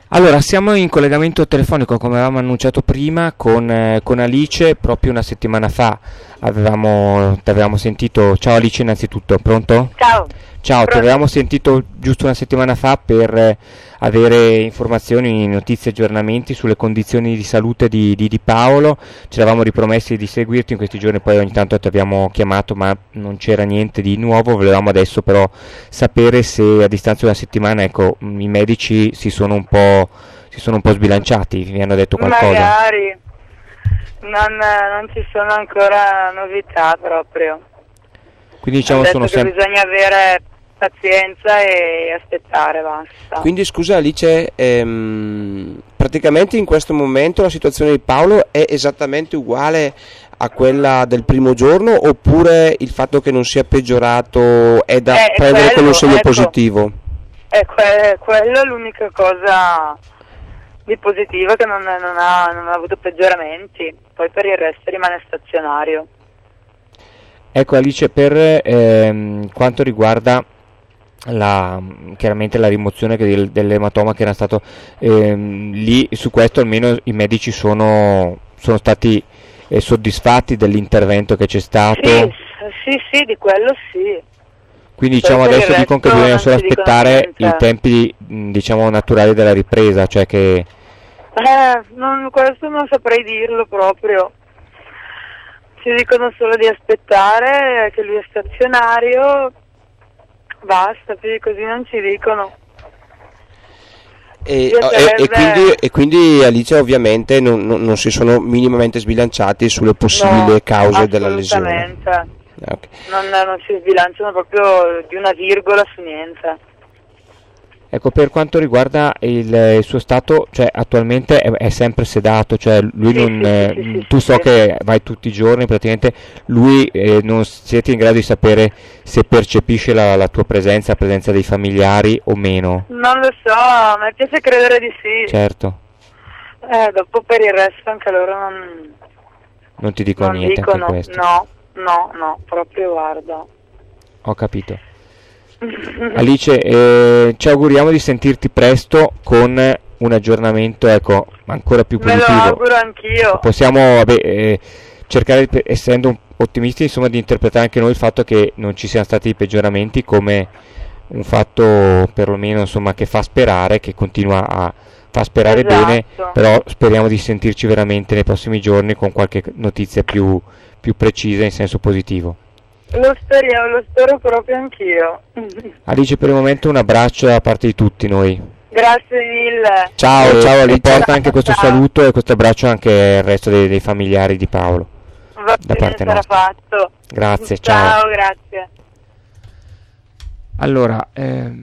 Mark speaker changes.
Speaker 1: Allora, siamo in collegamento telefonico, come avevamo annunciato prima, con Alice. Proprio una settimana fa ti avevamo sentito. Ciao Alice, innanzitutto, pronto?
Speaker 2: Ciao.
Speaker 1: Ciao, ti avevamo sentito giusto una settimana fa per avere informazioni, notizie, aggiornamenti sulle condizioni di salute di Paolo. Ci eravamo ripromessi di seguirti in questi giorni, poi ogni tanto ti abbiamo chiamato ma non c'era niente di nuovo. Volevamo adesso però sapere se a distanza di una settimana, ecco, i medici si sono un po' sbilanciati, vi hanno detto qualcosa?
Speaker 2: Magari, non ci sono ancora novità proprio.
Speaker 1: Quindi diciamo
Speaker 2: Hanno
Speaker 1: sono
Speaker 2: detto che
Speaker 1: sempre...
Speaker 2: bisogna avere pazienza e aspettare, basta.
Speaker 3: Quindi scusa Alice, praticamente in questo momento la situazione di Paolo è esattamente uguale a quella del primo giorno, oppure il fatto che non sia peggiorato è da prendere come un segno positivo?
Speaker 2: Quello è l'unica cosa di positivo, che non ha avuto peggioramenti, poi per il resto rimane stazionario.
Speaker 1: Ecco Alice, per quanto riguarda chiaramente la rimozione dell'ematoma che era stato lì, su questo almeno i medici sono stati soddisfatti dell'intervento che c'è stato?
Speaker 2: Sì, di quello sì.
Speaker 1: Quindi diciamo adesso dicono che bisogna solo aspettare i tempi diciamo naturali della ripresa, cioè che...
Speaker 2: questo non saprei dirlo proprio. Ci dicono solo di aspettare, che lui è stazionario, basta, più di così non ci dicono.
Speaker 3: E quindi Alice ovviamente non si sono minimamente sbilanciati sulle possibili cause della lesione.
Speaker 2: Assolutamente.
Speaker 3: Okay.
Speaker 2: Non si sbilanciano proprio di una virgola su niente.
Speaker 1: Ecco, per quanto riguarda il suo stato, cioè attualmente è sempre sedato, cioè lui che vai tutti i giorni, praticamente lui non siete in grado di sapere se percepisce la tua presenza, la presenza dei familiari o meno?
Speaker 2: Non lo so, a me piace credere di sì.
Speaker 1: Certo.
Speaker 2: Dopo per il resto anche loro
Speaker 1: non ti dicono niente anche questo?
Speaker 2: No, proprio guarda.
Speaker 1: Ho capito. Alice, ci auguriamo di sentirti presto con un aggiornamento, ecco, ancora più positivo.
Speaker 2: Me lo auguro anch'io.
Speaker 1: Possiamo cercare, essendo ottimisti, insomma, di interpretare anche noi il fatto che non ci siano stati peggioramenti come un fatto perlomeno, insomma, che fa sperare, che continua a far sperare bene, però speriamo di sentirci veramente nei prossimi giorni con qualche notizia più precisa in senso positivo.
Speaker 2: Lo spero proprio anch'io.
Speaker 1: Alice, per il momento un abbraccio da parte di tutti noi.
Speaker 2: Grazie mille.
Speaker 1: Ciao Alice. Porta anche questo saluto e questo abbraccio anche al resto dei familiari di Paolo.
Speaker 2: Va
Speaker 1: da
Speaker 2: bene,
Speaker 1: parte
Speaker 2: sarà
Speaker 1: nostra.
Speaker 2: fatto.
Speaker 1: Grazie, ciao.
Speaker 2: Ciao, grazie.
Speaker 1: Allora,